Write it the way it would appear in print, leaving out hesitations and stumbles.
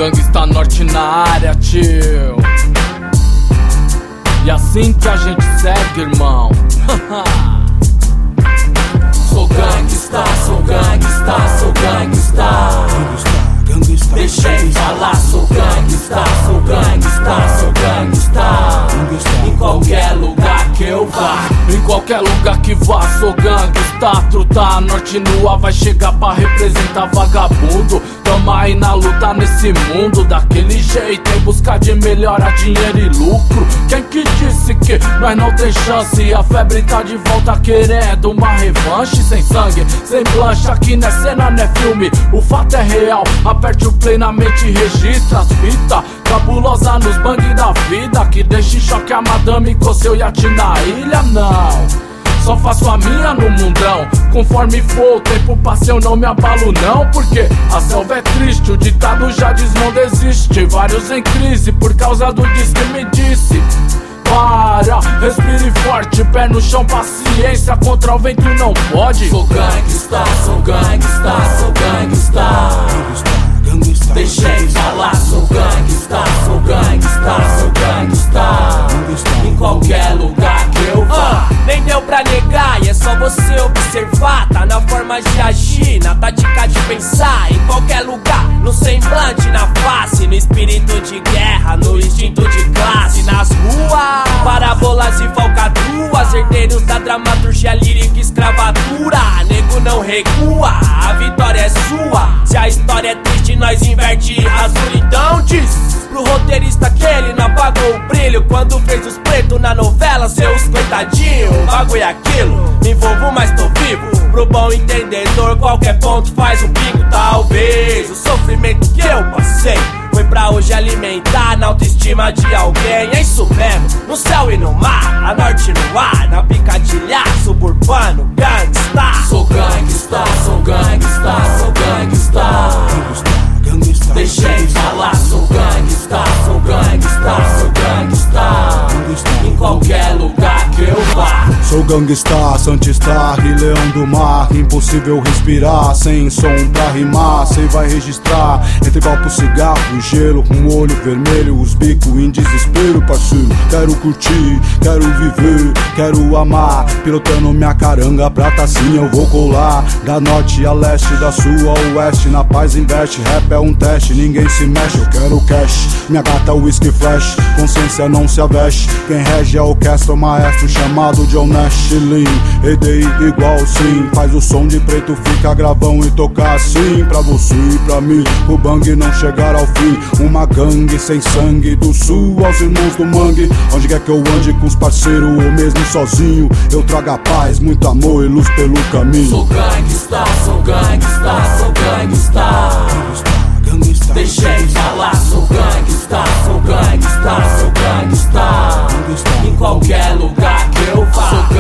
Gangsta Norte na área, tio. E assim que a gente segue, irmão. Sou gangsta, sou gangsta, sou gangsta. Deixei falar, sou gangsta, sou gangsta, sou gangsta. Em qualquer lugar que eu vá, em qualquer lugar que vá, sou gangsta. Truta norte nua vai chegar pra representar vagabundo. Tamo aí na luta nesse mundo, daquele jeito, em busca de melhora, dinheiro e lucro. Quem que disse que nós não tem chance? A febre tá de volta querendo uma revanche. Sem sangue, sem blancha, aqui não é cena, não é filme. O fato é real, aperte o play na mente e registra as fitas. Cabulosa nos bang da vida, que deixa em choque a madame com seu iate na ilha, não. Só faço a minha no mundão. Conforme for o tempo passa eu não me abalo não. Porque a selva é triste, o ditado já diz não desiste. Vários em crise por causa do diz que me disse. Para, respire forte, pé no chão, paciência, contra o vento não pode. Sou gangsta, sou gangsta, sou gangsta. Deixei falar, sou gangsta, sou gangsta, sou gangsta. Em qualquer lugar que eu vá. Nem deu pra negar, e é só você observar. Tá na forma de agir, na tática de pensar. Em qualquer lugar, no semblante, na face, no espírito de guerra, no instinto de classe. Nas ruas, parábolas e falcatruas, herdeiros da dramaturgia lírica e escravatura. Nego não recua, a vitória é sua. Se a história é triste, nós inverte a solidão. Diz pro roteirista que ele não apagou o brilho quando fez os pretos na novela, seus coitadinhos. O bagulho é aquilo, me envolvo mas tô vivo. Pro bom entendedor, qualquer ponto faz um pico. Talvez o sofrimento que eu passei foi pra hoje alimentar na autoestima de alguém. É isso mesmo, no céu e no mar, a norte no ar, na picadilha, suburbano, gangsta. Sou gangsta, sou gangsta, sou gangsta. Deixei falar, sou gangsta, sou gangsta, sou gangsta. Em qualquer lugar que eu vá. Sou gangsta, santista, Rei Leão do mar. Impossível respirar, sem som pra rimar. Cê vai registrar, entre copo, cigarro e gelo. Com o olho vermelho, os bicos em desespero, parceiro. Quero curtir, quero viver, quero amar. Pilotando minha caranga, prata sim eu vou colar. Da norte a leste, da sul a oeste, na paz investe. Rap é um teste, ninguém se mexe, eu quero cash. Minha gata whisky flash, consciência não se aveste. Quem rege a orquestra, o maestro chamado John Nash. Lean, EDI igual sim. Faz o som de preto, fica gravão e tocar assim. Pra você e pra mim, o bang não chegar ao fim. Uma gangue sem sangue, do sul aos irmãos do mangue. Onde quer que eu ande com os parceiros ou mesmo sozinho, eu trago a paz, muito amor e luz pelo caminho. Sou gangsta, sou gangsta, sou gangsta. Deixei falar, sou gangsta, sou gangsta, sou gangsta. Em qualquer lugar que eu vá.